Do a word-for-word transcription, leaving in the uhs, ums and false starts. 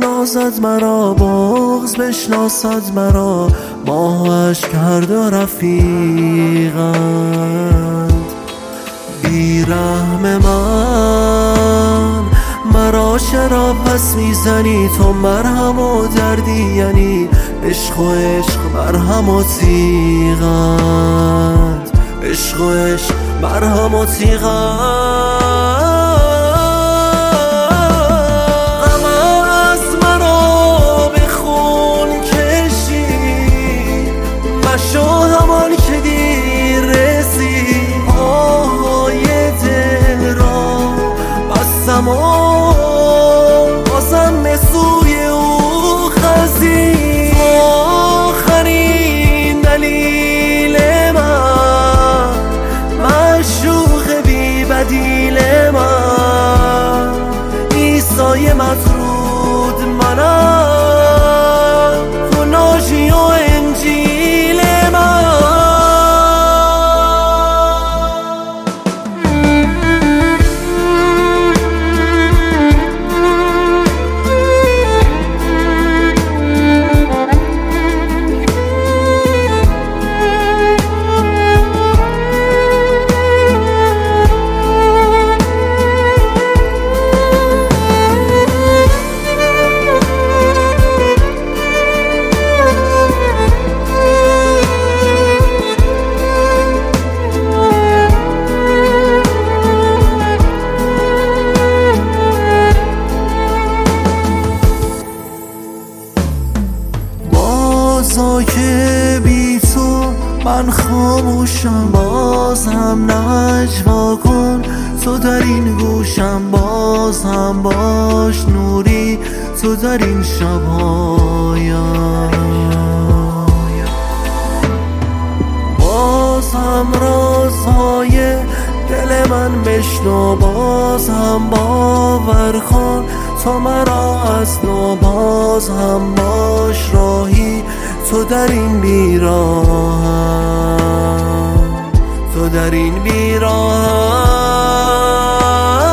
نازد مرا، بغض بشناسد مرا، ماهش کرد و رفیقند. بیرحم من مرا چرا پس میزنی؟ تو مرهم و دردی یعنی عشق و عشق مرهم و تیغند، عشق و عشق مرهم و تیغند. غم از مرا به خون کشی، مشو همان که دیر رسی، آهای دل را بستم و بازم به سوی او خزید. آخرین دلیل من، معشوق بی بدیل من، عیسی مطرود منم، تو ناجی و انجیل من. بازا که بی تو من خاموشم، باز هم نجوا کن تو در این گوشم، باز هم باش نوری تو در این شبهایم، باز هم رازهای دل من بشنو، باز هم باور کن تو مرا از نو، باز هم باش راهی تو در این بیراهم، تو در این بیراهم.